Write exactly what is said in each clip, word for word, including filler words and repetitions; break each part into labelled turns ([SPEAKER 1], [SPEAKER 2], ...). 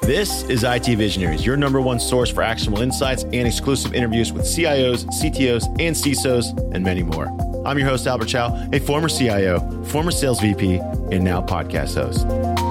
[SPEAKER 1] This is I T Visionaries, your number one source for actionable insights and exclusive interviews with C I Os, C T Os, and C I S Os, and many more. I'm your host, Albert Chow, a former C I O, former sales V P, and now podcast host.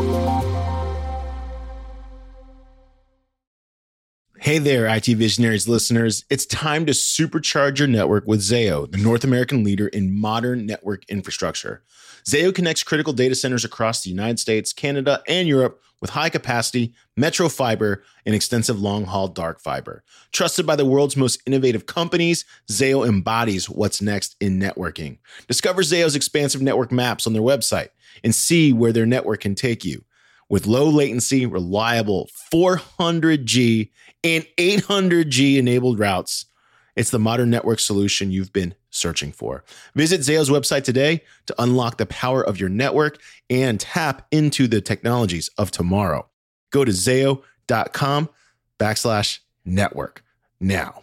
[SPEAKER 1] Hey there, I T Visionaries listeners. It's time to supercharge your network with Zayo, the North American leader in modern network infrastructure. Zayo connects critical data centers across the United States, Canada, and Europe with high capacity, metro fiber, and extensive long-haul dark fiber. Trusted by the world's most innovative companies, Zayo embodies what's next in networking. Discover Zayo's expansive network maps on their website and see where their network can take you. With low latency, reliable four hundred G and eight hundred G enabled routes, it's the modern network solution you've been searching for. Visit Zayo's website today to unlock the power of your network and tap into the technologies of tomorrow. Go to zayo.com backslash network now.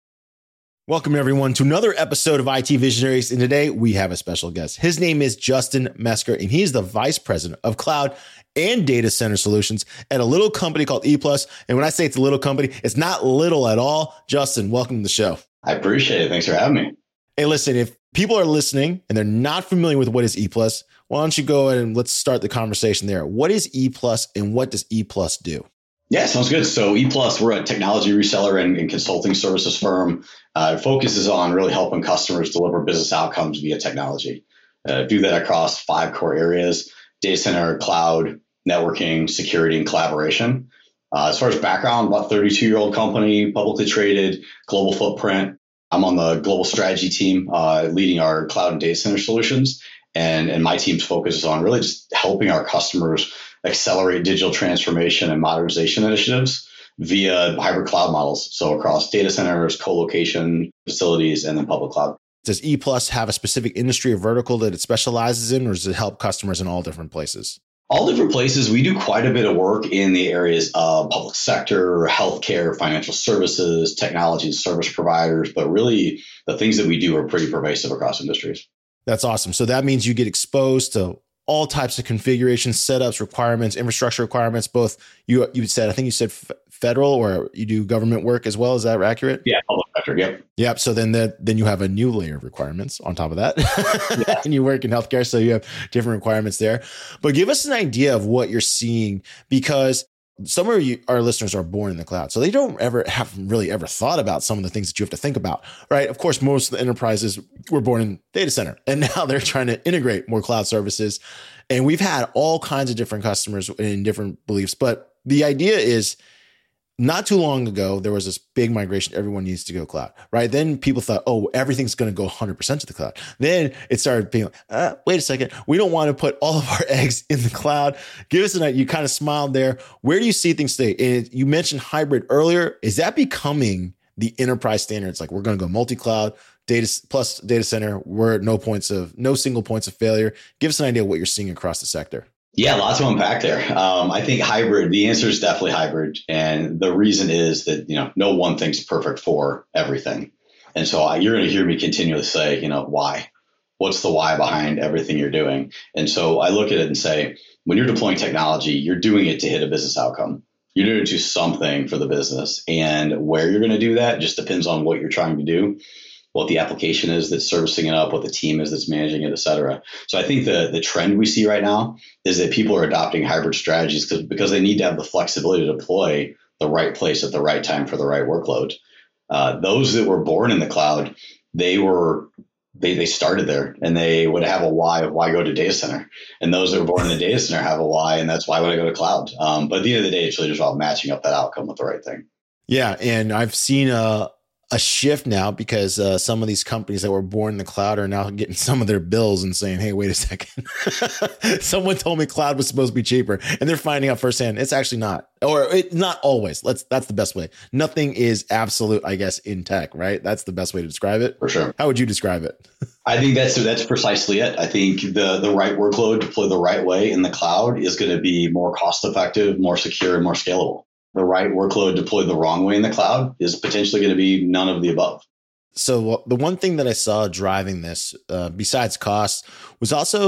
[SPEAKER 1] Welcome everyone to another episode of I T Visionaries. And today we have a special guest. His name is Justin Mesker, and he's the Vice President of Cloud and Data Center Solutions at a little company called ePlus. And when I say it's a little company, it's not little at all. Justin, welcome to the show.
[SPEAKER 2] I appreciate it. Thanks for having me.
[SPEAKER 1] Hey, listen, if people are listening and they're not familiar with what is ePlus, why don't you go ahead and let's start the conversation there. What is ePlus and what does ePlus do?
[SPEAKER 2] Yeah, sounds good. So ePlus, we're a technology reseller and, and consulting services firm. Uh, it focuses on really helping customers deliver business outcomes via technology. Uh, do that across five core areas: data center, cloud, networking, security, and collaboration. Uh, as far as background, about thirty-two-year-old company, publicly traded, global footprint. I'm on the global strategy team, uh, leading our cloud and data center solutions. And, and my team's focus is on really just helping our customers accelerate digital transformation and modernization initiatives via hybrid cloud models. So across data centers, co-location facilities, and then public cloud.
[SPEAKER 1] Does ePlus have a specific industry or vertical that it specializes in, or does it help customers in all different places?
[SPEAKER 2] All different places. We do quite a bit of work in the areas of public sector, healthcare, financial services, technology and service providers. But really, the things that we do are pretty pervasive across industries.
[SPEAKER 1] That's awesome. So that means you get exposed to all types of configurations, setups, requirements, infrastructure requirements. Both you you said, I think you said f- federal, or you do government work as well. Is that accurate?
[SPEAKER 2] Yeah, public sector. Yep.
[SPEAKER 1] Yep. So then that then you have a new layer of requirements on top of that,
[SPEAKER 2] Yeah.
[SPEAKER 1] And you work in healthcare, so you have different requirements there. But give us an idea of what you're seeing, because some of you, our listeners, are born in the cloud, so they don't ever have really ever thought about some of the things that you have to think about, right? Of course, most of the enterprises were born in data center, and now they're trying to integrate more cloud services. And we've had all kinds of different customers in different beliefs, but the idea is, not too long ago, there was this big migration. Everyone needs to go cloud, right? Then people thought, oh, everything's going to go one hundred percent to the cloud. Then it started being like, uh, wait a second. We don't want to put all of our eggs in the cloud. Give us a night. You kind of smiled there. Where do you see things today? And you mentioned hybrid earlier. Is that becoming the enterprise standard? It's like, we're going to go multi-cloud, data plus data center. We're no points of, no single points of failure. Give us an idea of what you're seeing across the sector.
[SPEAKER 2] Yeah, lots to unpack there. Um, I think hybrid, the answer is definitely hybrid. And the reason is that, you know, no one thing's perfect for everything. And so I, you're going to hear me continually say, you know, why? What's the why behind everything you're doing? And so I look at it and say, when you're deploying technology, you're doing it to hit a business outcome. You're doing it to do something for the business. And where you're going to do that just depends on what you're trying to do, what the application is that's servicing it up, what the team is that's managing it, et cetera. So I think the, the trend we see right now is that people are adopting hybrid strategies because, because they need to have the flexibility to deploy the right place at the right time for the right workload. Uh, those that were born in the cloud, they were they they started there, and they would have a why of why go to data center. And those that were born in the data center have a why, and that's why would I go to cloud. Um, but at the end of the day, it's really just about matching up that outcome with the right thing. Yeah,
[SPEAKER 1] and I've seen a a shift now because uh, some of these companies that were born in the cloud are now getting some of their bills and saying, hey, wait a second. Someone told me cloud was supposed to be cheaper, and they're finding out firsthand it's actually not, or it, not always. Let's that's the best way. Nothing is absolute, I guess, in tech, right? That's the best way to describe it.
[SPEAKER 2] For sure.
[SPEAKER 1] How would you describe it?
[SPEAKER 2] I think that's that's precisely it. I think the the right workload deployed the right way in the cloud is going to be more cost effective, more secure, and more scalable. The right workload deployed the wrong way in the cloud is potentially going to be none of the above.
[SPEAKER 1] So the one thing that I saw driving this, uh, besides cost, was also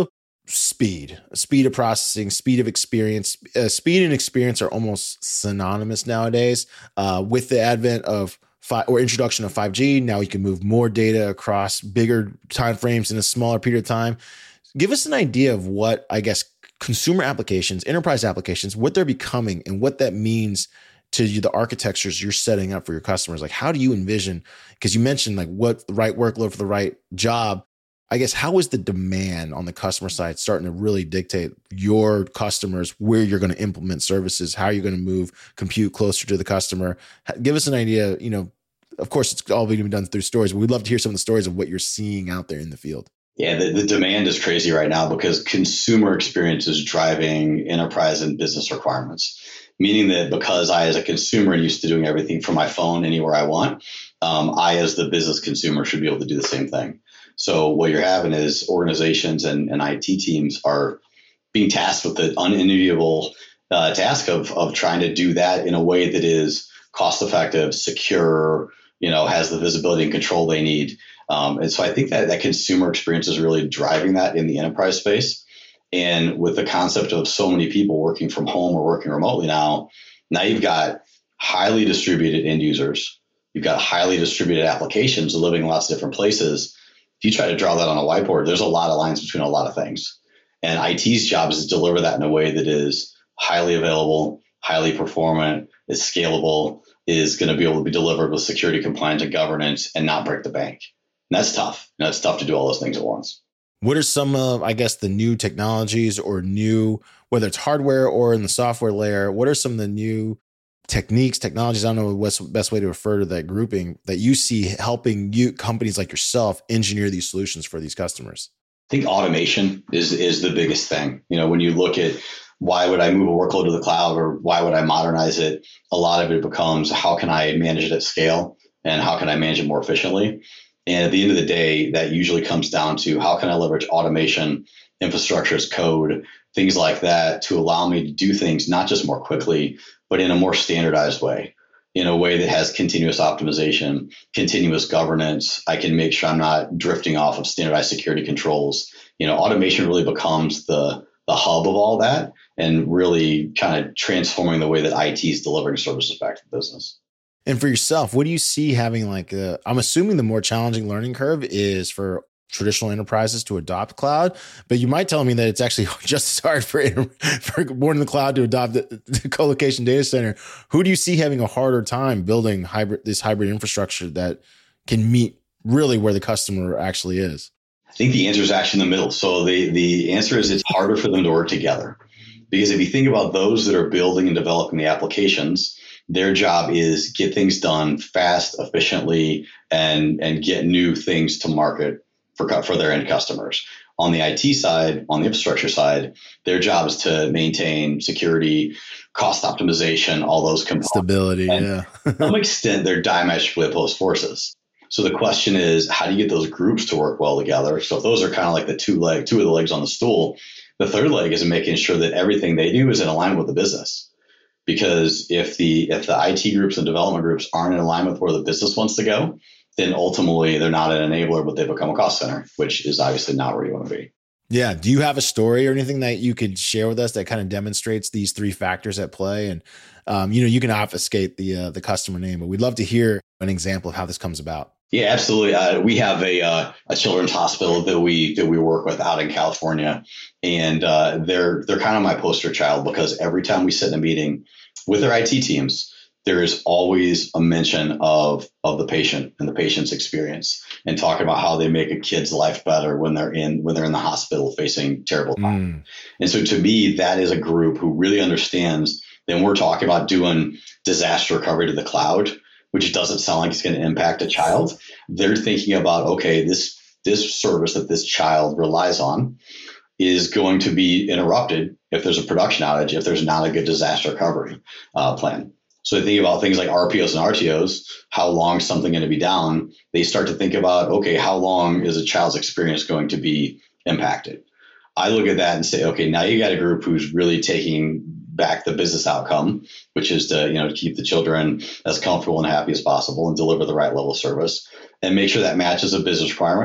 [SPEAKER 1] speed, speed of processing, speed of experience. Uh, speed and experience are almost synonymous nowadays. Uh, with the advent of five, or introduction of five G, now you can move more data across bigger timeframes in a smaller period of time. Give us an idea of what, I guess, consumer applications, enterprise applications, what they're becoming and what that means to you, the architectures you're setting up for your customers. Like, how do you envision, because you mentioned like what the right workload for the right job. I guess, how is the demand on the customer side starting to really dictate your customers, where you're going to implement services, how you're going to move compute closer to the customer? Give us an idea. You know, of course, it's all being done through stories, but we'd love to hear some of the stories of what you're seeing out there in the field.
[SPEAKER 2] Yeah, the, the demand is crazy right now because consumer experience is driving enterprise and business requirements. Meaning that because I, as a consumer, am used to doing everything from my phone anywhere I want, um, I, as the business consumer, should be able to do the same thing. So what you're having is organizations and, and I T teams are being tasked with the unenviable uh, task of of trying to do that in a way that is cost effective, secure, you know, has the visibility and control they need. Um, and so I think that that consumer experience is really driving that in the enterprise space. And with the concept of so many people working from home or working remotely now, now you've got highly distributed end users. You've got highly distributed applications living in lots of different places. If you try to draw that on a whiteboard, there's a lot of lines between a lot of things. And I T's job is to deliver that in a way that is highly available, highly performant, is scalable, is going to be able to be delivered with security, compliance, and governance and not break the bank. And that's tough. And that's tough to do all those things at once.
[SPEAKER 1] What are some of, I guess, the new technologies or new, whether it's hardware or in the software layer, what are some of the new techniques, technologies, I don't know what's the best way to refer to that grouping, that you see helping you, companies like yourself, engineer these solutions for these customers?
[SPEAKER 2] I think automation is is the biggest thing. You know, when you look at why would I move a workload to the cloud or why would I modernize it, a lot of it becomes how can I manage it at scale and how can I manage it more efficiently? And at the end of the day, that usually comes down to how can I leverage automation, infrastructure as code, things like that to allow me to do things not just more quickly, but in a more standardized way, in a way that has continuous optimization, continuous governance. I can make sure I'm not drifting off of standardized security controls. You know, automation really becomes the, the hub of all that and really kind of transforming the way that I T is delivering services back to the business.
[SPEAKER 1] And for yourself, what do you see having like a, I'm assuming the more challenging learning curve is for traditional enterprises to adopt cloud, but you might tell me that it's actually just as hard for, for born in the cloud to adopt the, the co-location data center. Who do you see having a harder time building hybrid, this hybrid infrastructure that can meet really where the customer actually is?
[SPEAKER 2] I think the answer is actually in the middle. So the, the answer is it's harder for them to work together. Because if you think about those that are building and developing the applications, their job is get things done fast, efficiently, and, and get new things to market for, for their end customers. On the I T side, on the infrastructure side, their job is to maintain security, cost optimization, all those components.
[SPEAKER 1] Stability,
[SPEAKER 2] and
[SPEAKER 1] yeah.
[SPEAKER 2] to some extent, they're diametrically opposed forces. So the question is, how do you get those groups to work well together? So if those are kind of like the two leg, two of the legs on the stool, the third leg is making sure that everything they do is in alignment with the business. Because if the if the I T groups and development groups aren't in alignment with where the business wants to go, then ultimately they're not an enabler, but they become a cost center, which is obviously not where you want to be.
[SPEAKER 1] Yeah. Do you have a story or anything that you could share with us that kind of demonstrates these three factors at play? And, um, you know, you can obfuscate the uh, the customer name, but we'd love to hear an example of how this comes about.
[SPEAKER 2] Yeah, absolutely. Uh, we have a uh, a children's hospital that we that we work with out in California, and uh, they're they're kind of my poster child because every time we sit in a meeting with their I T teams, there is always a mention of of the patient and the patient's experience, and talking about how they make a kid's life better when they're in when they're in the hospital facing terrible times. Mm. And so, to me, that is a group who really understands. Then we're talking about doing disaster recovery to the cloud, which doesn't sound like it's going to impact a child. They're thinking about, okay, this this service that this child relies on is going to be interrupted if there's a production outage, if there's not a good disaster recovery uh, plan. So they think about things like R P Os and R T Os, how long is something going to be down? They start to think about, okay, how long is a child's experience going to be impacted? I look at that and say, okay, now you got a group who's really taking back the business outcome, which is to, you know, to keep the children as comfortable and happy as possible and deliver the right level of service and make sure that matches a business requirement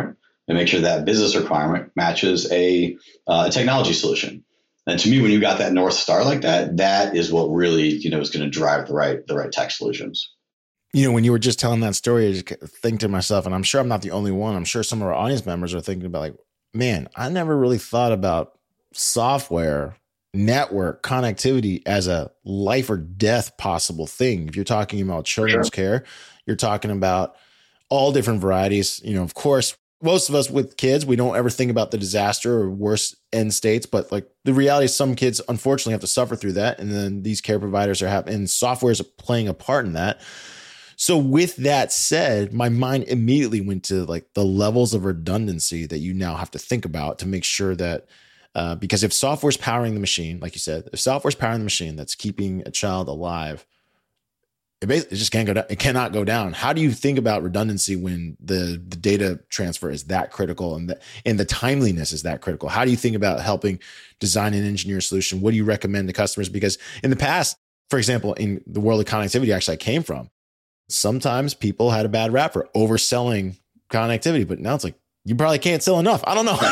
[SPEAKER 2] and make sure that business requirement matches a, uh, a technology solution. And to me, when you got that North Star like that, that is what really, you know, is going to drive the right, the right tech solutions.
[SPEAKER 1] You know, when you were just telling that story, I just think to myself, and I'm sure I'm not the only one. I'm sure some of our audience members are thinking about like, man, I never really thought about software, network, connectivity as a life or death possible thing. If you're talking about children's sure. care, you're talking about all different varieties. You know, of course, most of us with kids, we don't ever think about the disaster or worse end states, but like the reality is some kids unfortunately have to suffer through that. And then these care providers are having, and software is playing a part in that. So with that said, my mind immediately went to like the levels of redundancy that you now have to think about to make sure that, uh, because if software's powering the machine, like you said, if software's powering the machine that's keeping a child alive, It, basically, it just can't go down. It cannot go down. How do you think about redundancy when the, the data transfer is that critical and the, and the timeliness is that critical? How do you think about helping design and engineer a solution? What do you recommend to customers? Because in the past, for example, in the world of connectivity, actually I came from, sometimes people had a bad rap for overselling connectivity, but now it's like, you probably can't sell enough. I don't know.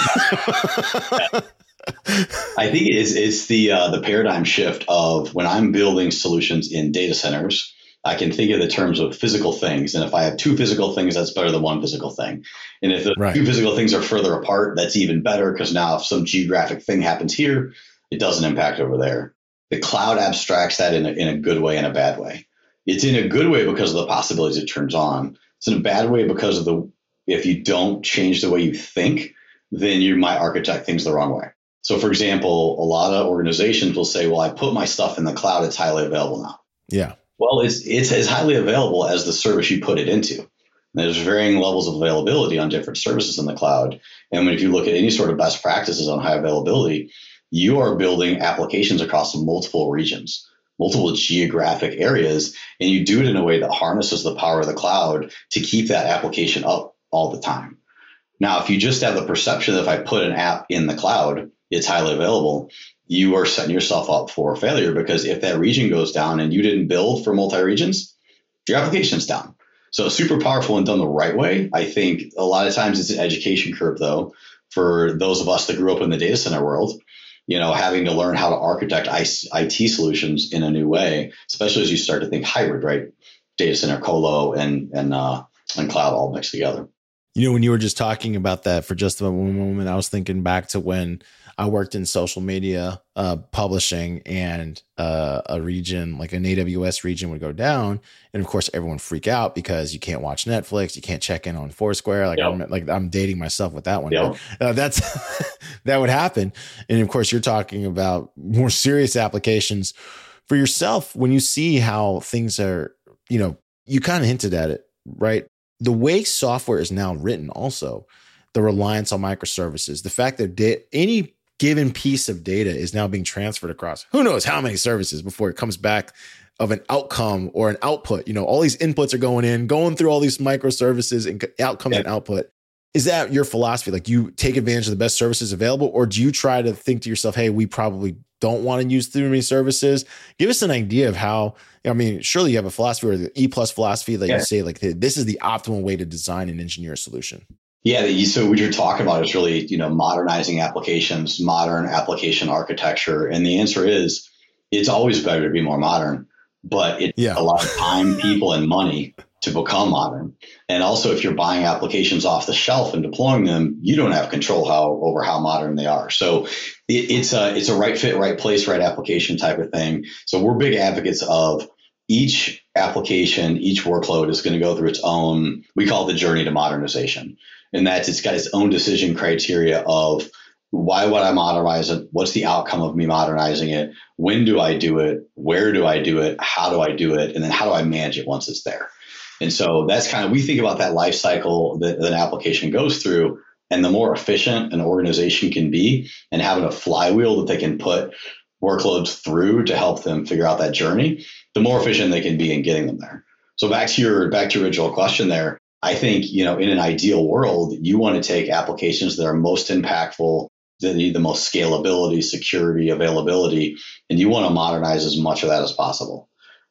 [SPEAKER 2] I think it's, it's the, uh, the paradigm shift of when I'm building solutions in data centers, I can think of the terms of physical things. And if I have two physical things, that's better than one physical thing. And if the right. two physical things are further apart, that's even better, because now if some geographic thing happens here, it doesn't impact over there. The cloud abstracts that in a, in a good way and a bad way. It's in a good way because of the possibilities it turns on. It's in a bad way because of the, if you don't change the way you think, then you might architect things the wrong way. So for example, a lot of organizations will say, well, I put my stuff in the cloud, it's highly available now.
[SPEAKER 1] Yeah.
[SPEAKER 2] Well, it's it's as highly available as the service you put it into. There's varying levels of availability on different services in the cloud. And if you look at any sort of best practices on high availability, you are building applications across multiple regions, multiple geographic areas, and you do it in a way that harnesses the power of the cloud to keep that application up all the time. Now, if you just have the perception that if I put an app in the cloud, it's highly available, you are setting yourself up for failure, because if that region goes down and you didn't build for multi-regions, your application's down. So super powerful and done the right way. I think a lot of times it's an education curve, though, for those of us that grew up in the data center world, you know, having to learn how to architect I T solutions in a new way, especially as you start to think hybrid, right? Data center, colo, and, and, uh, and cloud all mixed together.
[SPEAKER 1] You know, when you were just talking about that for just a moment, I was thinking back to when I worked in social media uh, publishing, and uh, a region like an A W S region would go down. And of course, everyone freak out because you can't watch Netflix. You can't check in on Foursquare. Like, yep. I'm, like I'm dating myself with that one. Yep. Uh, that's that would happen. And of course, you're talking about more serious applications for yourself when you see how things are, you know, you kind of hinted at it, right? The way software is now written also, the reliance on microservices, the fact that da- any given piece of data is now being transferred across who knows how many services before it comes back of an outcome or an output. You know, all these inputs are going in, going through all these microservices, and out comes yeah. an output. Is that your philosophy? Like, you take advantage of the best services available, or do you try to think to yourself, hey, we probably don't want to use too many services? Give us an idea of how, I mean, surely you have a philosophy or the E plus philosophy that yeah. you say, like, this is the optimal way to design and engineer a solution.
[SPEAKER 2] Yeah. So what you're talking about is really, you know, modernizing applications, modern application architecture. And the answer is, it's always better to be more modern, but it's yeah. a lot of time, people, and money to become modern. And also, if you're buying applications off the shelf and deploying them, you don't have control how over how modern they are. So it, it's a it's a right fit, right place, right application type of thing. So we're big advocates of each application, each workload is going to go through its own, we call it the journey to modernization. And that's, it's got its own decision criteria of, why would I modernize it? What's the outcome of me modernizing it? When do I do it? Where do I do it? How do I do it? And then how do I manage it once it's there? And so that's kind of, we think about that life cycle that, that an application goes through, and the more efficient an organization can be and having a flywheel that they can put workloads through to help them figure out that journey, the more efficient they can be in getting them there. So back to your, back to your original question there, I think, you know, in an ideal world, you want to take applications that are most impactful, that need the most scalability, security, availability, and you want to modernize as much of that as possible.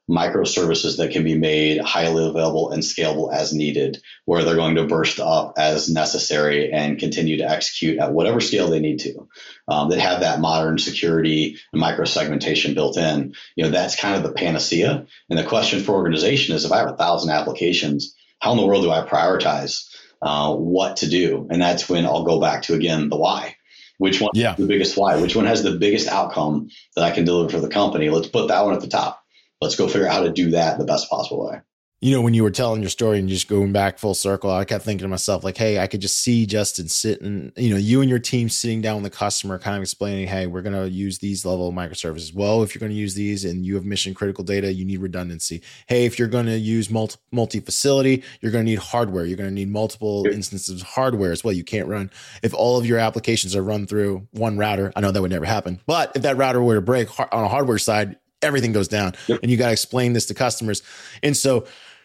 [SPEAKER 2] microservices that can be made highly available and scalable as needed, where they're going to burst up as necessary and continue to execute at whatever scale they need to, um, that have that modern security and microsegmentation built in. You know, that's kind of the panacea. And the question for organization is, if I have a thousand applications, how in the world do I prioritize uh, what to do? And that's when I'll go back to, again, the why. Which one yeah. is the biggest why? Which one has the biggest outcome that I can deliver for the company? Let's put that one at the top. Let's go figure out how to do that in the best possible way.
[SPEAKER 1] You know, when you were telling your story and just going back full circle, I kept thinking to myself, like, hey, I could just see Justin sitting, you know, you and your team sitting down with the customer, kind of explaining, hey, we're going to use these level of microservices. Well, if you're going to use these and you have mission critical data, you need redundancy. Hey, if you're going to use multi multi facility, you're going to need hardware. You're going to need multiple Good. instances of hardware as well. You can't run if all of your applications are run through one router. I know that would never happen, but if that router were to break on a hardware side, everything goes down. Yep. And you got to explain this to customers. And so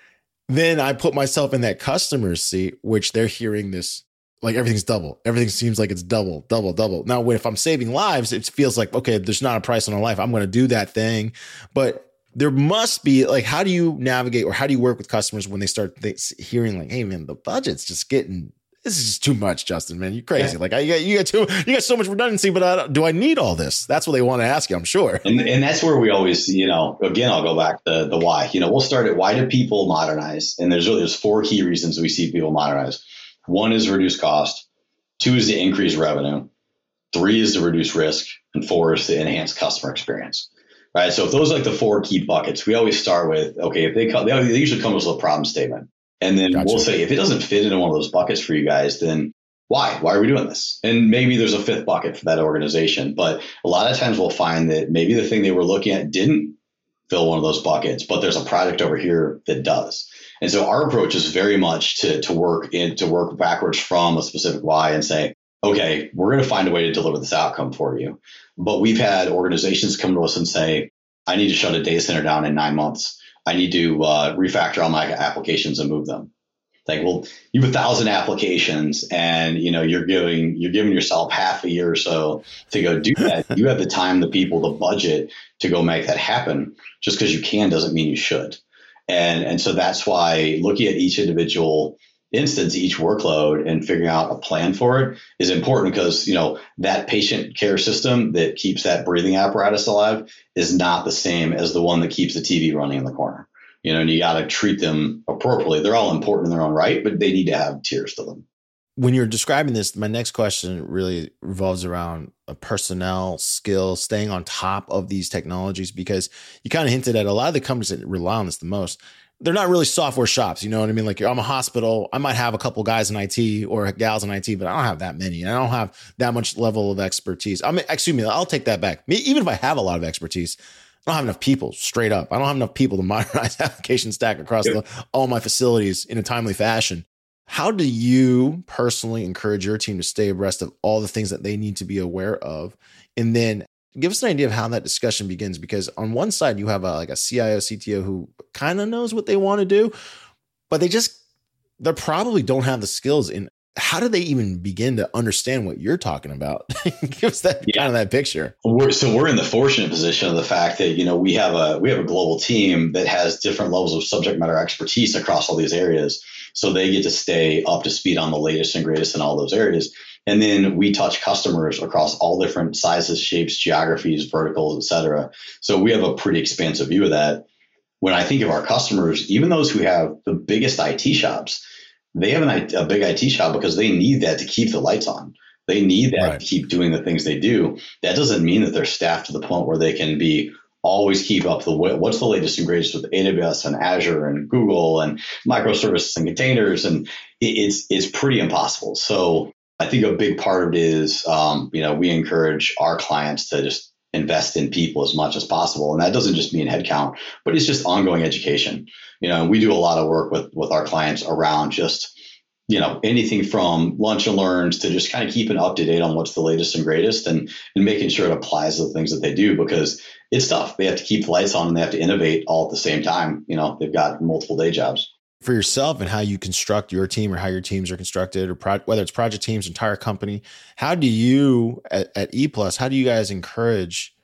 [SPEAKER 1] then I put myself in that customer's seat, which they're hearing this, like everything's double. Everything seems like it's double, double, double. Now, if I'm saving lives, it feels like, okay, there's not a price on a life. I'm going to do that thing. But there must be, like, how do you navigate or how do you work with customers when they start th- hearing like, hey, man, the budget's just getting, this is just too much, Justin, man. You're crazy. Yeah. Like, I, you got, you got too, you got so much redundancy, but I, do I need all this? That's what they want to ask you, I'm sure.
[SPEAKER 2] And, and that's where we always, you know, again, I'll go back to the why. You know, we'll start at why do people modernize? And there's really there's four key reasons we see people modernize. One is reduce cost. Two is to increase revenue. Three is to reduce risk. And four is to enhance customer experience. Right. So if those are like the four key buckets, we always start with, okay, if they come, they usually come with a problem statement. And then gotcha. We'll say, if it doesn't fit into one of those buckets for you guys, then why? Why are we doing this? And maybe there's a fifth bucket for that organization. But a lot of times we'll find that maybe the thing they were looking at didn't fill one of those buckets, but there's a project over here that does. And so our approach is very much to, to work in, to work backwards from a specific why and say, okay, we're going to find a way to deliver this outcome for you. But we've had organizations come to us and say, I need to shut a data center down in nine months. I need to uh, refactor all my applications and move them. Like, well, you have a thousand applications, and you know you're giving you're giving yourself half a year or so to go do that. You have the time, the people, the budget to go make that happen. Just because you can doesn't mean you should. And and so that's why looking at each individual instance, each workload, and figuring out a plan for it is important, because you know that patient care system that keeps that breathing apparatus alive is not the same as the one that keeps the T V running in the corner. You know, and you got to treat them appropriately. They're all important in their own right, but they need to have tiers to them.
[SPEAKER 1] When you're describing this, my next question really revolves around a personnel, skill, staying on top of these technologies, because you kind of hinted at a lot of the companies that rely on this the most. They're not really software shops. You know what I mean? Like, I'm a hospital. I might have a couple guys in I T or gals in I T, but I don't have that many. I don't have that much level of expertise. I mean, excuse me, I'll take that back. Even if I have a lot of expertise, I don't have enough people, straight up. I don't have enough people to modernize application stack across the, all my facilities in a timely fashion. How do you personally encourage your team to stay abreast of all the things that they need to be aware of? And then give us an idea of how that discussion begins, because on one side you have a, like a C I O, C T O who kind of knows what they want to do, but they just, they probably don't have the skills in. How do they even begin to understand what you're talking about? Give us that yeah. kind of that picture.
[SPEAKER 2] We're, so we're in the fortunate position of the fact that, you know, we have a, we have a global team that has different levels of subject matter expertise across all these areas. So they get to stay up to speed on the latest and greatest in all those areas. And then we touch customers across all different sizes, shapes, geographies, verticals, et cetera. So we have a pretty expansive view of that. When I think of our customers, even those who have the biggest I T shops, they have an, a big I T shop because they need that to keep the lights on. They need that right. to keep doing the things they do. That doesn't mean that they're staffed to the point where they can be always keep up the what's the latest and greatest with A W S and Azure and Google and microservices and containers, and it, it's it's pretty impossible. So I think a big part of it is, um, you know, we encourage our clients to just invest in people as much as possible. And that doesn't just mean headcount, but it's just ongoing education. You know, we do a lot of work with, with our clients around just, you know, anything from lunch and learns to just kind of keeping up to date on what's the latest and greatest, and, and making sure it applies to the things that they do, because it's tough. They have to keep the lights on and they have to innovate all at the same time. You know, they've got multiple day jobs.
[SPEAKER 1] For yourself and how you construct your team, or how your teams are constructed, or pro- whether it's project teams, entire company, how do you at, at E Plus, how do you guys encourage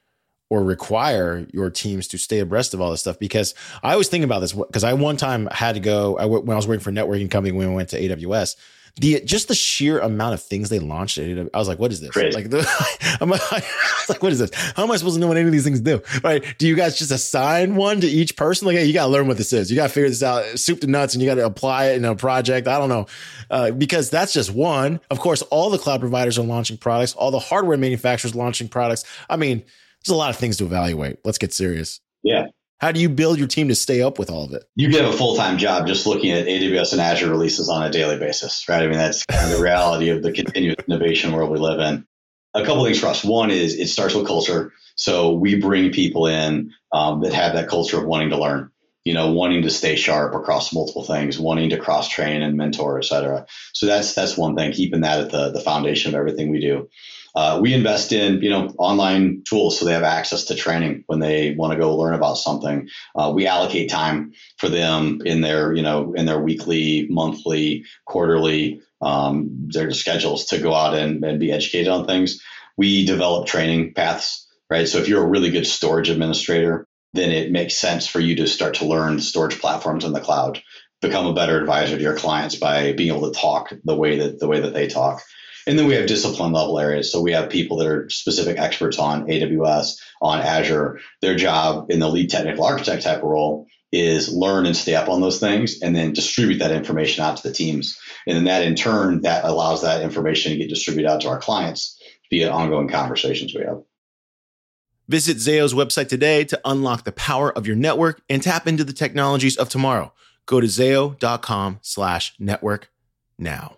[SPEAKER 1] or require your teams to stay abreast of all this stuff? Because I always think about this because I one time had to go, I, when I was working for a networking company, when we went to A W S, the just the sheer amount of things they launched, I was like, what is this?
[SPEAKER 2] Crazy.
[SPEAKER 1] Like, the, I'm like, like, what is this? How am I supposed to know what any of these things do? Right? Do you guys just assign one to each person? Like, hey, you got to learn what this is. You got to figure this out, soup to nuts, and you got to apply it in a project. I don't know. Uh, because that's just one. Of course, all the cloud providers are launching products. All the hardware manufacturers launching products. I mean, there's a lot of things to evaluate. Let's get serious.
[SPEAKER 2] Yeah.
[SPEAKER 1] How do you build your team to stay up with all of it?
[SPEAKER 2] You get a full-time job just looking at A W S and Azure releases on a daily basis, right? I mean, that's kind of the reality of the continuous innovation world we live in. A couple of things for us. One is it starts with culture. So we bring people in um, that have that culture of wanting to learn, you know, wanting to stay sharp across multiple things, wanting to cross-train and mentor, et cetera. So that's that's one thing, keeping that at the, the foundation of everything we do. Uh, we invest in, you know, online tools so they have access to training when they want to go learn about something. Uh, we allocate time for them in their, you know, in their weekly, monthly, quarterly, um, their schedules to go out and, and be educated on things. We develop training paths, right? So if you're a really good storage administrator, then it makes sense for you to start to learn storage platforms in the cloud, become a better advisor to your clients by being able to talk the way that the way that they talk. And then we have discipline level areas. So we have people that are specific experts on A W S, on Azure. Their job in the lead technical architect type of role is learn and stay up on those things and then distribute that information out to the teams. And then that in turn, that allows that information to get distributed out to our clients via ongoing conversations we have.
[SPEAKER 1] Visit Zayo's website today to unlock the power of your network and tap into the technologies of tomorrow. Go to zayo.com slash network now.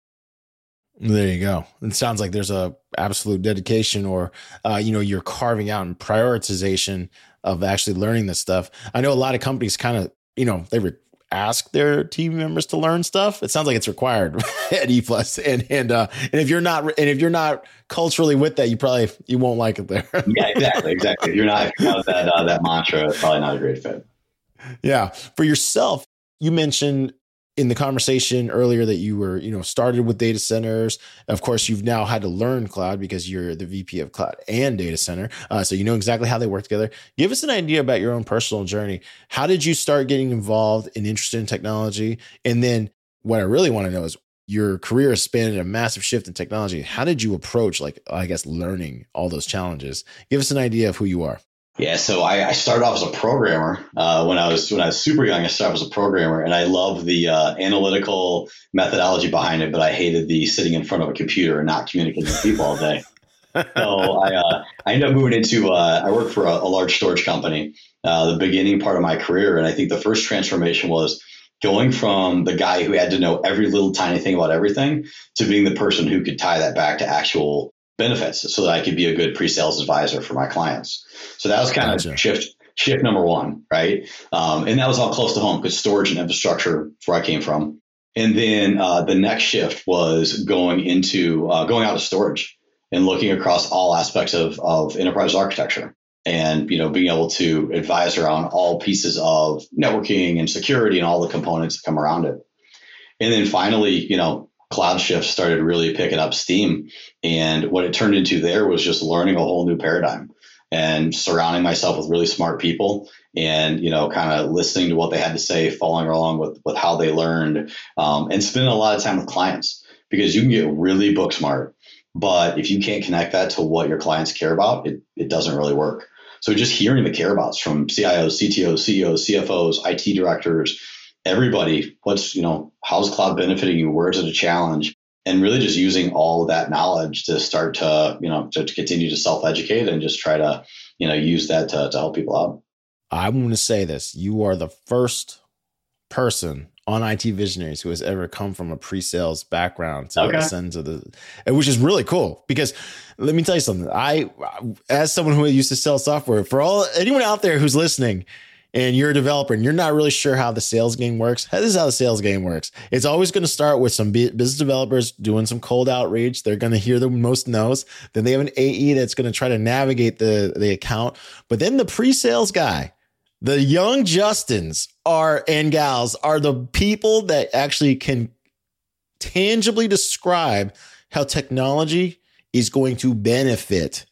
[SPEAKER 1] There you go. It sounds like there's a absolute dedication or, uh, you know, you're carving out and prioritization of actually learning this stuff. I know a lot of companies kind of, you know, they re- ask their team members to learn stuff. It sounds like it's required at E Plus. And, and, uh, and if you're not, and if you're not culturally with that, you probably, you won't like it there.
[SPEAKER 2] Yeah, exactly. Exactly. If you're not, if you're not that, uh, that mantra, it's probably not a great fit.
[SPEAKER 1] Yeah. For yourself, you mentioned in the conversation earlier that you were, you know, started with data centers. Of course, you've now had to learn cloud because you're the V P of cloud and data center. Uh, so you know exactly how they work together. Give us an idea about your own personal journey. How did you start getting involved and interested in technology? And then what I really want to know is your career has spanned a massive shift in technology. How did you approach, like, I guess, learning all those challenges? Give us an idea of who you are.
[SPEAKER 2] Yeah, so I, I started off as a programmer uh, when I was when I was super young. I started off as a programmer, and I loved the uh, analytical methodology behind it, but I hated the sitting in front of a computer and not communicating with people all day. So I uh, I ended up moving into uh, I worked for a, a large storage company, uh, the beginning part of my career, and I think the first transformation was going from the guy who had to know every little tiny thing about everything to being the person who could tie that back to actual benefits so that I could be a good pre-sales advisor for my clients. So that was kind gotcha. of shift shift number one, right? Um, and that was all close to home because storage and infrastructure is where I came from. And then uh, the next shift was going into uh, going out of storage and looking across all aspects of, of enterprise architecture and, you know, being able to advise around all pieces of networking and security and all the components that come around it. And then finally, you know, cloud shift started really picking up steam. And what it turned into there was just learning a whole new paradigm and surrounding myself with really smart people and, you know, kind of listening to what they had to say, following along with, with how they learned, um, and spending a lot of time with clients because you can get really book smart. But if you can't connect that to what your clients care about, it, it doesn't really work. So just hearing the care abouts from C I Os, C T Os, C E Os, C F Os, I T directors, everybody, what's, you know, how's cloud benefiting you? Where is it a challenge? And really just using all of that knowledge to start to, you know, to, to continue to self-educate and just try to, you know, use that to, to help people out.
[SPEAKER 1] I'm going to say this. You are the first person on I T Visionaries who has ever come from a pre-sales background to okay. ascend to the, which is really cool because let me tell you something. I, as someone who used to sell software, for all anyone out there who's listening, and you're a developer and you're not really sure how the sales game works, this is how the sales game works. It's always going to start with some business developers doing some cold outreach. They're going to hear the most no's. Then they have an A E that's going to try to navigate the, the account. But then the pre-sales guy, the young Justins are and gals are the people that actually can tangibly describe how technology is going to benefit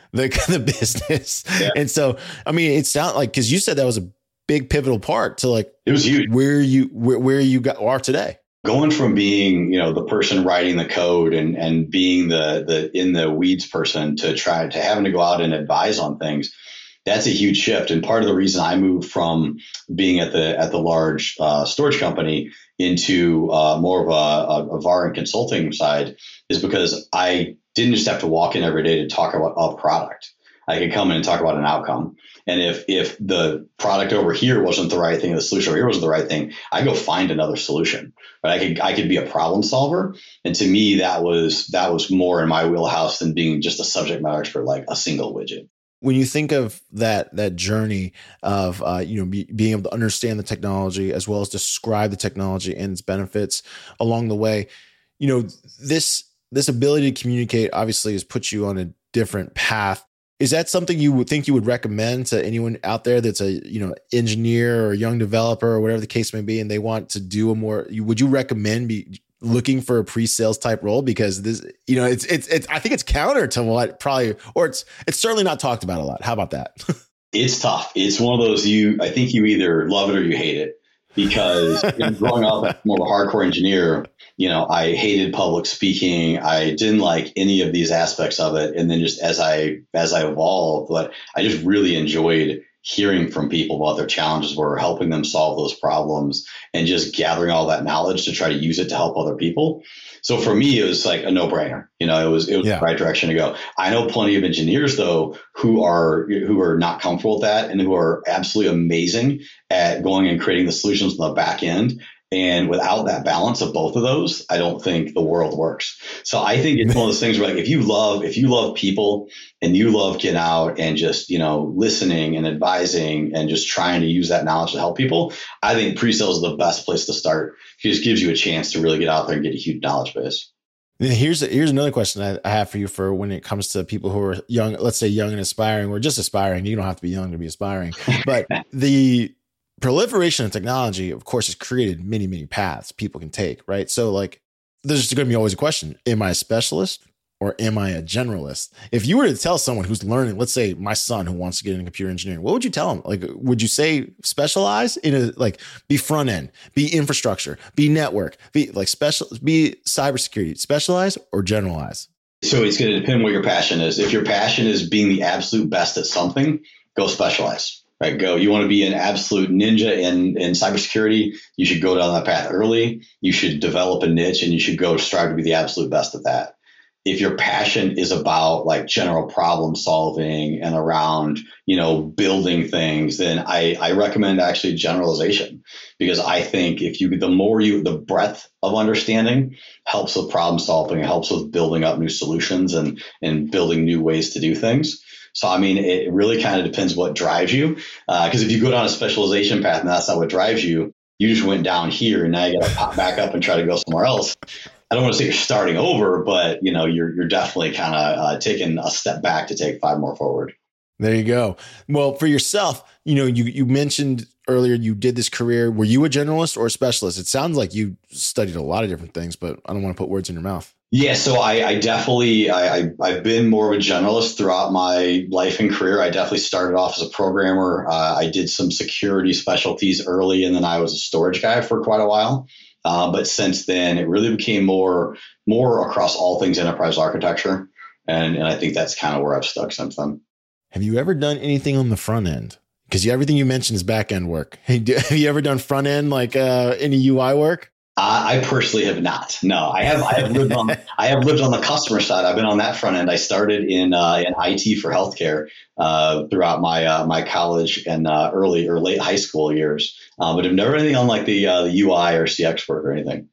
[SPEAKER 1] the, the business.
[SPEAKER 2] Yeah.
[SPEAKER 1] And so, I mean, it sounds like, cause you said that was a big pivotal part to like,
[SPEAKER 2] it was huge.
[SPEAKER 1] Where you, where, where you got, are today.
[SPEAKER 2] Going from being, you know, the person writing the code and, and being the, the in the weeds person to try to having to go out and advise on things, that's a huge shift. And part of the reason I moved from being at the at the large uh, storage company into uh, more of a, a, a V A R and consulting side is because I didn't just have to walk in every day to talk about a product. I could come in and talk about an outcome. And if if the product over here wasn't the right thing, the solution over here wasn't the right thing, I go find another solution. But I could I could be a problem solver. And to me, that was that was more in my wheelhouse than being just a subject matter expert, like a single widget.
[SPEAKER 1] When you think of that that journey of uh, you know be, being able to understand the technology as well as describe the technology and its benefits along the way, you know this this ability to communicate obviously has put you on a different path. Is that something you would think you would recommend to anyone out there that's a, you know, engineer or young developer or whatever the case may be, and they want to do a more, would you recommend be looking for a pre-sales type role? Because this, you know, it's, it's, it's, I think it's counter to what probably, or it's, it's certainly not talked about a lot. How about that?
[SPEAKER 2] It's tough. It's one of those, you, I think you either love it or you hate it. Because you know, growing up as more of a hardcore engineer, you know, I hated public speaking. I didn't like any of these aspects of it. And then just as I as I evolved, but I just really enjoyed hearing from people about their challenges were, helping them solve those problems, and just gathering all that knowledge to try to use it to help other people. So for me, it was like a no-brainer. You know, it was it was yeah. the right direction to go. I know plenty of engineers though who are who are not comfortable with that and who are absolutely amazing at going and creating the solutions on the back end. And without that balance of both of those, I don't think the world works. So I think it's one of those things where, like, if you love, if you love people and you love getting out and just, you know, listening and advising and just trying to use that knowledge to help people, I think pre-sales is the best place to start. It just gives you a chance to really get out there and get a huge knowledge base.
[SPEAKER 1] Here's here's another question I, I have for you for when it comes to people who are young, let's say young and aspiring, or just aspiring. You don't have to be young to be aspiring, but the proliferation of technology, of course, has created many, many paths people can take, right? So like, there's going to be always a question, am I a specialist or am I a generalist? If you were to tell someone who's learning, let's say my son who wants to get into computer engineering, what would you tell him? Like, would you say specialize in a, like be front end, be infrastructure, be network, be like special, be cybersecurity, specialize or generalize?
[SPEAKER 2] So it's going to depend what your passion is. If your passion is being the absolute best at something, go specialize. Right, go. You want to be an absolute ninja in, in cybersecurity, you should go down that path early. You should develop a niche and you should go strive to be the absolute best at that. If your passion is about like general problem solving and around, you know, building things, then I, I recommend actually generalization, because I think if you, the more you, the breadth of understanding helps with problem solving, it helps with building up new solutions and, and building new ways to do things. So, I mean, it really kind of depends what drives you. Because uh, if you go down a specialization path and that's not what drives you, you just went down here and now you got to pop back up and try to go somewhere else. I don't want to say you're starting over, but, you know, you're you're definitely kind of uh, taking a step back to take five more forward.
[SPEAKER 1] There you go. Well, for yourself, you know, you you mentioned earlier you did this career. Were you a generalist or a specialist? It sounds like you studied a lot of different things, but I don't want to put words in your mouth.
[SPEAKER 2] Yeah, so I, I definitely, I, I, I've been more of a generalist throughout my life and career. I definitely started off as a programmer. Uh, I did some security specialties early, and then I was a storage guy for quite a while. Uh, but since then, it really became more more across all things enterprise architecture. And, and I think that's kind of where I've stuck since then.
[SPEAKER 1] Have you ever done anything on the front end? Because everything you mentioned is back end work. Hey, do, have you ever done front end, like uh, any U I work?
[SPEAKER 2] I personally have not. No, I have. I have lived on. I have lived on the customer side. I've been on that front end. I started in uh, in I T for healthcare uh, throughout my uh, my college and uh, early or late high school years. Uh, but I've never anything on like the uh, the U I or C X work or anything.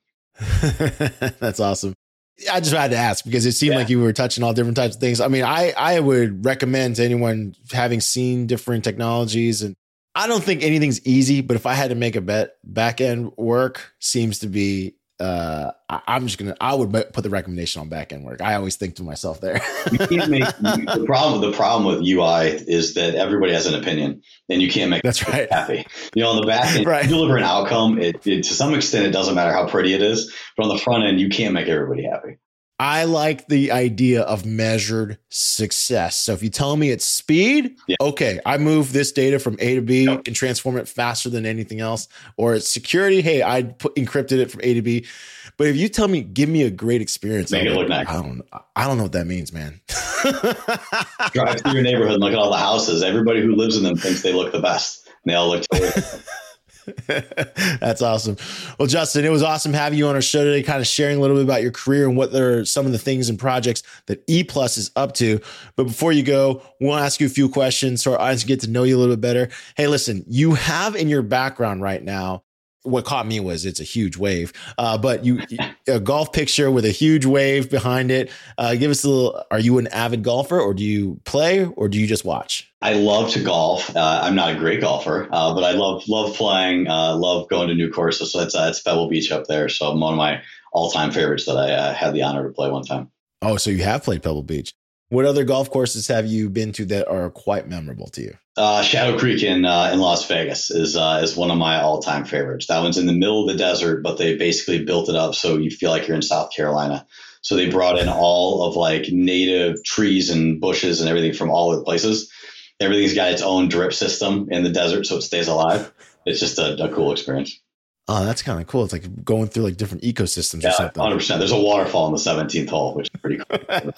[SPEAKER 1] That's awesome. I just had to ask because it seemed yeah. like you were touching all different types of things. I mean, I I would recommend to anyone having seen different technologies, and I don't think anything's easy, but if I had to make a bet, back end work seems to be, uh, I, I'm just going to, I would put the recommendation on back end work. I always think to myself there.
[SPEAKER 2] You can't make the problem. The problem with U I is that everybody has an opinion and you can't make
[SPEAKER 1] that's right
[SPEAKER 2] happy. You know, on the back end, right. you deliver an outcome. It, it, to some extent, it doesn't matter how pretty it is, but on the front end, you can't make everybody happy.
[SPEAKER 1] I like the idea of measured success. So if you tell me it's speed, yeah. okay, I move this data from A to B yep. and transform it faster than anything else. Or it's security, hey, I put, encrypted it from A to B. But if you tell me, give me a great experience,
[SPEAKER 2] make it look nice.
[SPEAKER 1] I don't, I don't know what that means, man.
[SPEAKER 2] Drive through your neighborhood and look at all the houses. Everybody who lives in them thinks they look the best. And they all look totally
[SPEAKER 1] That's awesome. Well, Justin, it was awesome having you on our show today, kind of sharing a little bit about your career and what are some of the things and projects that E Plus is up to. But before you go, we want to ask you a few questions so our audience can get to know you a little bit better. Hey, listen, you have in your background right now, what caught me was it's a huge wave, uh, but you a golf picture with a huge wave behind it. Uh, give us a little, are you an avid golfer or do you play or do you just watch?
[SPEAKER 2] I love to golf. Uh, I'm not a great golfer, uh, but I love, love playing, uh, love going to new courses. So it's, uh, it's Pebble Beach up there. So one of my all time favorites that I uh, had the honor to play one time.
[SPEAKER 1] Oh, so you have played Pebble Beach. What other golf courses have you been to that are quite memorable to you?
[SPEAKER 2] Uh, Shadow Creek in uh, in Las Vegas is uh, is one of my all time favorites. That one's in the middle of the desert, but they basically built it up so you feel like you're in South Carolina. So they brought in all of like native trees and bushes and everything from all the places. Everything's got its own drip system in the desert, so it stays alive. It's just a, a cool experience.
[SPEAKER 1] Oh, that's kind of cool. It's like going through like different ecosystems
[SPEAKER 2] yeah,
[SPEAKER 1] or something.
[SPEAKER 2] one hundred percent. There's a waterfall in the seventeenth hole, which is pretty cool.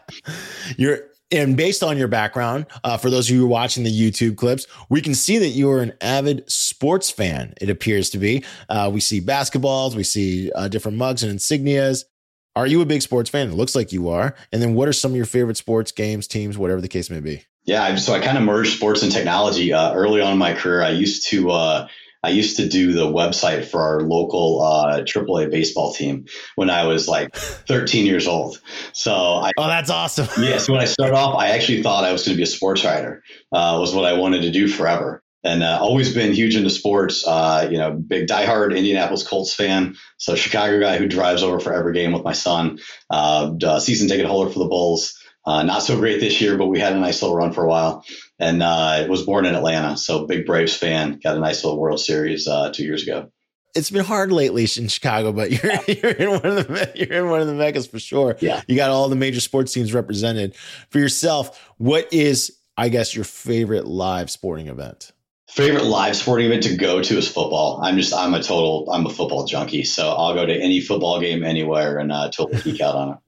[SPEAKER 1] You're and based on your background, uh, for those of you who are watching the YouTube clips, we can see that you are an avid sports fan. It appears to be. Uh, we see basketballs, we see uh, different mugs and insignias. Are you a big sports fan? It looks like you are. And then what are some of your favorite sports games, teams, whatever the case may be?
[SPEAKER 2] Yeah, so I kind of merged sports and technology. Uh, early on in my career, I used to uh, I used to do the website for our local uh, triple A baseball team when I was like thirteen years old. So I,
[SPEAKER 1] oh, that's awesome.
[SPEAKER 2] yeah. So when I started off, I actually thought I was going to be a sports writer. Uh, was what I wanted to do forever, and uh, always been huge into sports. Uh, you know, big diehard Indianapolis Colts fan. So Chicago guy who drives over for every game with my son. Uh, uh, season ticket holder for the Bulls. Uh, not so great this year, but we had a nice little run for a while. And uh, was born in Atlanta, so big Braves fan. Got a nice little World Series uh, two years ago.
[SPEAKER 1] It's been hard lately in Chicago, but you're you're in one of the you're in one of the meccas for sure.
[SPEAKER 2] Yeah,
[SPEAKER 1] you got all the major sports teams represented. For yourself, what is, I guess, your favorite live sporting event?
[SPEAKER 2] Favorite live sporting event to go to is football. I'm just I'm a total I'm a football junkie, so I'll go to any football game anywhere and uh, totally geek out on it.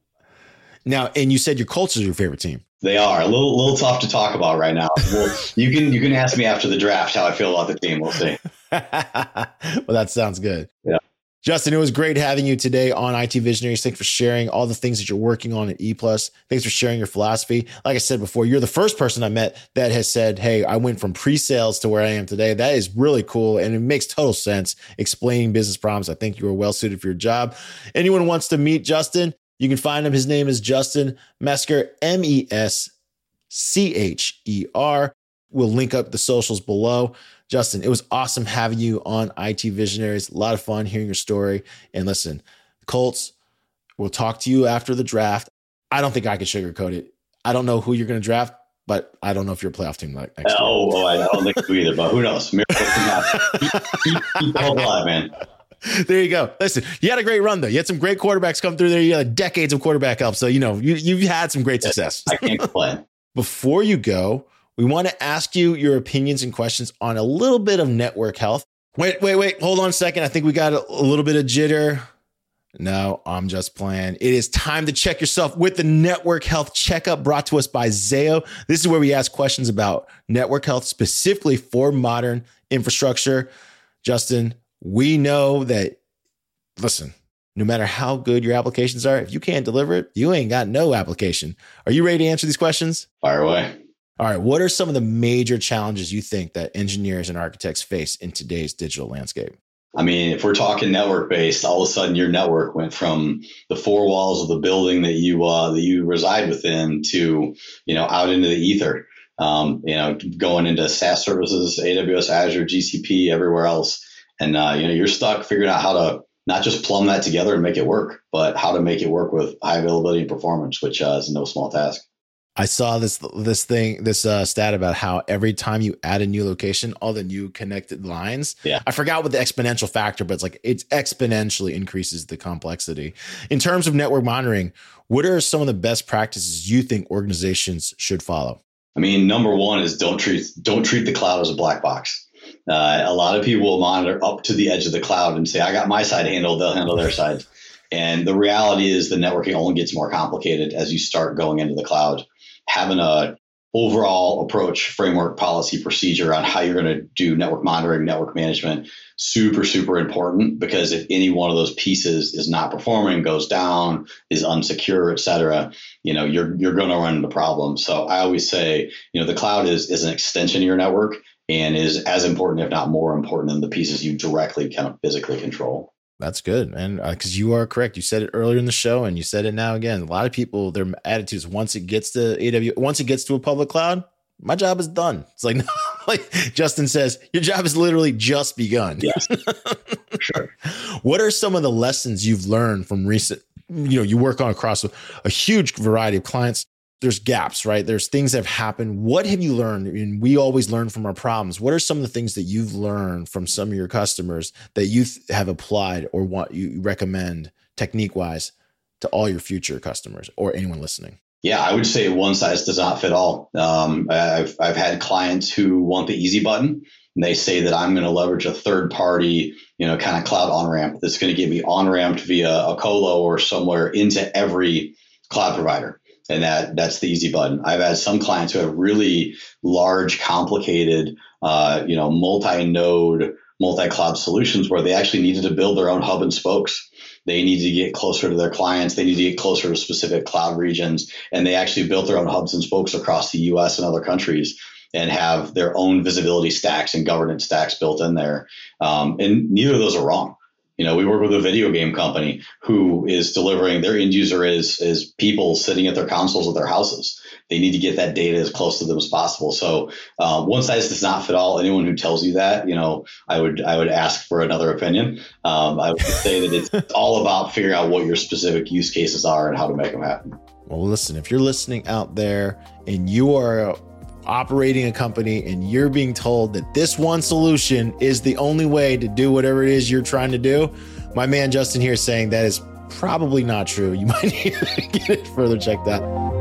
[SPEAKER 1] Now, and you said your Colts is your favorite team.
[SPEAKER 2] They are a little, little tough to talk about right now. Well, you can, you can ask me after the draft how I feel about the team. We'll see.
[SPEAKER 1] Well, that sounds good.
[SPEAKER 2] Yeah,
[SPEAKER 1] Justin, it was great having you today on I T Visionaries. Thanks for sharing all the things that you're working on at E Plus. Thanks for sharing your philosophy. Like I said before, you're the first person I met that has said, "Hey, I went from pre-sales to where I am today." That is really cool, and it makes total sense explaining business problems. I think you are well suited for your job. Anyone who wants to meet Justin, you can find him. His name is Justin Mesker, M E S C H E R. We'll link up the socials below. Justin, it was awesome having you on I T Visionaries. A lot of fun hearing your story. And listen, Colts, we'll talk to you after the draft. I don't think I could sugarcoat it. I don't know who you're going to draft, but I don't know if you're a playoff team like next year.
[SPEAKER 2] Oh, oh, I don't think so either, but who knows? Miracles can happen. Keep, keep, keep the hope alive, man.
[SPEAKER 1] There you go. Listen, you had a great run, though. You had some great quarterbacks come through there. You had decades of quarterback help. So, you know, you, you've had some great success.
[SPEAKER 2] I can't complain.
[SPEAKER 1] Before you go, we want to ask you your opinions and questions on a little bit of network health. Wait, wait, wait. Hold on a second. I think we got a, a little bit of jitter. No, I'm just playing. It is time to check yourself with the Network Health Checkup brought to us by Zayo. This is where we ask questions about network health specifically for modern infrastructure. Justin, we know that, listen, no matter how good your applications are, if you can't deliver it, you ain't got no application. Are you ready to answer these questions?
[SPEAKER 2] Fire away.
[SPEAKER 1] All right. What are some of the major challenges you think that engineers and architects face in today's digital landscape?
[SPEAKER 2] I mean, if we're talking network based, all of a sudden your network went from the four walls of the building that you uh, that you reside within to, you know, out into the ether. Um, you know, going into SaaS services, A W S, Azure, G C P, everywhere else. And, uh, you know, you're stuck figuring out how to not just plumb that together and make it work, but how to make it work with high availability and performance, which uh, is no small task.
[SPEAKER 1] I saw this this thing, this uh, stat about how every time you add a new location, all the new connected lines.
[SPEAKER 2] Yeah.
[SPEAKER 1] I forgot what the exponential factor, but it's like it exponentially increases the complexity. In terms of network monitoring, what are some of the best practices you think organizations should follow?
[SPEAKER 2] I mean, number one is don't treat don't treat the cloud as a black box. Uh, a lot of people will monitor up to the edge of the cloud and say, I got my side handled, they'll handle their side. And the reality is the networking only gets more complicated as you start going into the cloud. Having a overall approach, framework, policy, procedure on how you're going to do network monitoring, network management, super, super important, because if any one of those pieces is not performing, goes down, is unsecure, et cetera, you know, you're, you're going to run into problems. So I always say, you know, the cloud is, is an extension of your network and is as important, if not more important, than the pieces you directly kind of physically control.
[SPEAKER 1] That's good, man. Because uh, you are correct. You said it earlier in the show, and you said it now again. A lot of people, their attitudes once it gets to A W S, once it gets to a public cloud, my job is done. It's like, like Justin says, your job has literally just begun.
[SPEAKER 2] Yes, sure.
[SPEAKER 1] What are some of the lessons you've learned from recent? You know, you work on across a, a huge variety of clients. There's gaps, right? There's things that have happened. What have you learned? And we always learn from our problems. What are some of the things that you've learned from some of your customers that you th- have applied or what you recommend technique wise to all your future customers or anyone listening?
[SPEAKER 2] Yeah, I would say one size does not fit all. Um, I've, I've had clients who want the easy button. And they say that I'm going to leverage a third party, you know, kind of cloud on-ramp that's going to get me on-ramped via a colo or somewhere into every cloud provider. And that that's the easy button. I've had some clients who have really large, complicated, uh, you know, multi-node, multi-cloud solutions where they actually needed to build their own hub and spokes. They need to get closer to their clients. They need to get closer to specific cloud regions. And they actually built their own hubs and spokes across the U S and other countries and have their own visibility stacks and governance stacks built in there. Um, and neither of those are wrong. You know, we work with a video game company who is delivering their end user is, is people sitting at their consoles at their houses. They need to get that data as close to them as possible. So uh, one size does not fit all. Anyone who tells you that, you know, I would I would ask for another opinion. Um, I would say that it's all about figuring out what your specific use cases are and how to make them happen.
[SPEAKER 1] Well, listen, if you're listening out there and you are operating a company and you're being told that this one solution is the only way to do whatever it is you're trying to do, my man Justin here is saying that is probably not true. You might need to get it further checked out.